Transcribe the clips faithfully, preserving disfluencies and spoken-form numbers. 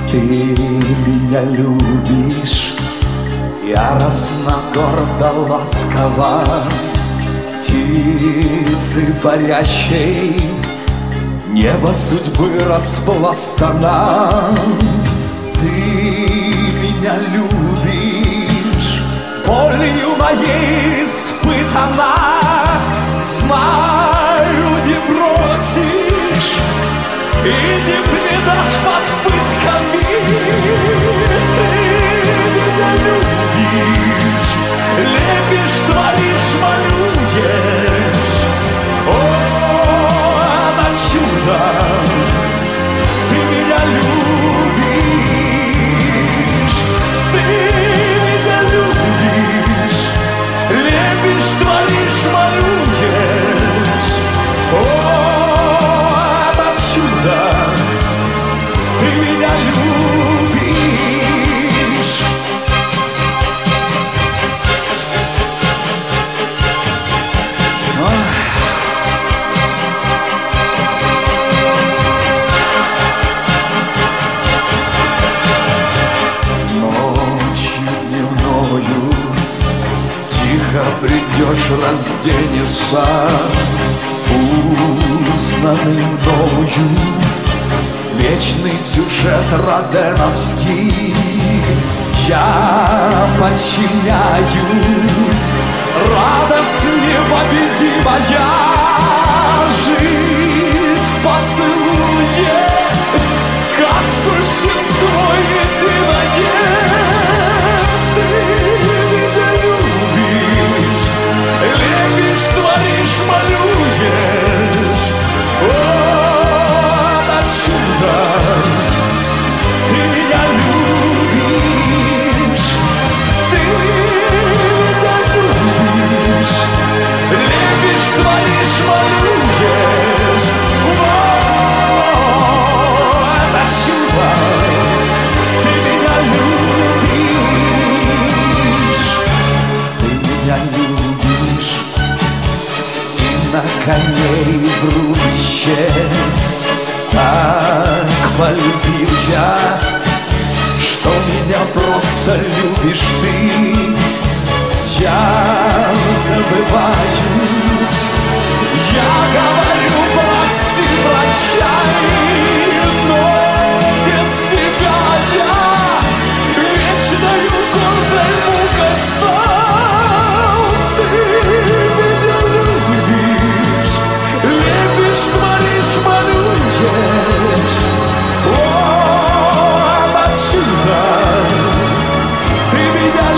Ты меня любишь, яростно, гордо, ласково, птицы парящей, небо судьбы распластана. Ты меня любишь, болью моей испытана. Знаю, не бросишь и не предашь под пытками. Ты меня любишь, лепишь, творишь, малюешь. О, это чудо! Ты меня любишь, ты меня любишь, лепишь, творишь, малюешь. О, это чудо! Ты меня любишь. Ночью дневною тихо придешь, разденешься, узнанный мною вечный сюжет роденовский. Я подчиняюсь, радость непобедимая, жить в поцелуе, как существо единое. Ты меня любишь, лепишь, творишь, малюешь. О, это чудо! Ты меня любишь, ты меня любишь, лепишь, творишь, малюешь. О, это чудо! Ты меня любишь, ты меня любишь, и на коней в рубище так полюбил я, что меня просто любишь ты. Я забываюсь, я говорю прости, прощай, но без тебя я вечною гордой мукой стал. Ты меня любишь, лепишь, творишь, малюешь. О, это чудо! Ты меня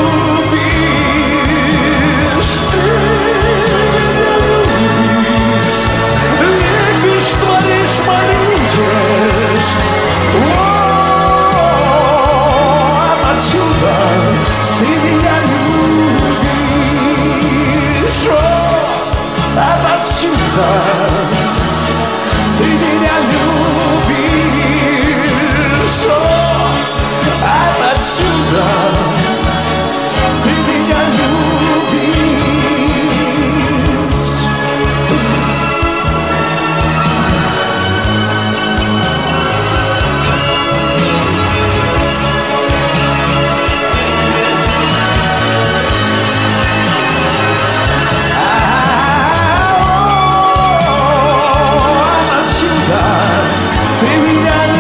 любишь, ты меня любишь, лепишь, творишь, малюешь. О, это чудо! Ты меня любишь, о, это чудо! Ты меня любишь, о, это чудо! Ты меня любишь. А, о, это чудо! Ты меня любишь.